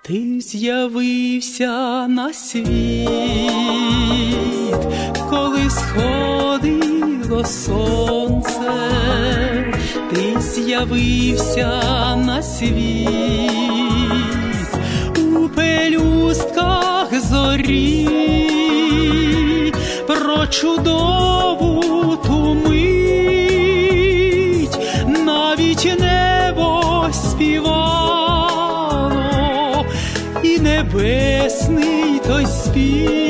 Ти з'явився на світ, коли сходило сонце. Ти з'явився на світ у пелюстках зорі. Про чудову ту мить навіть небо співало, і небесний той спів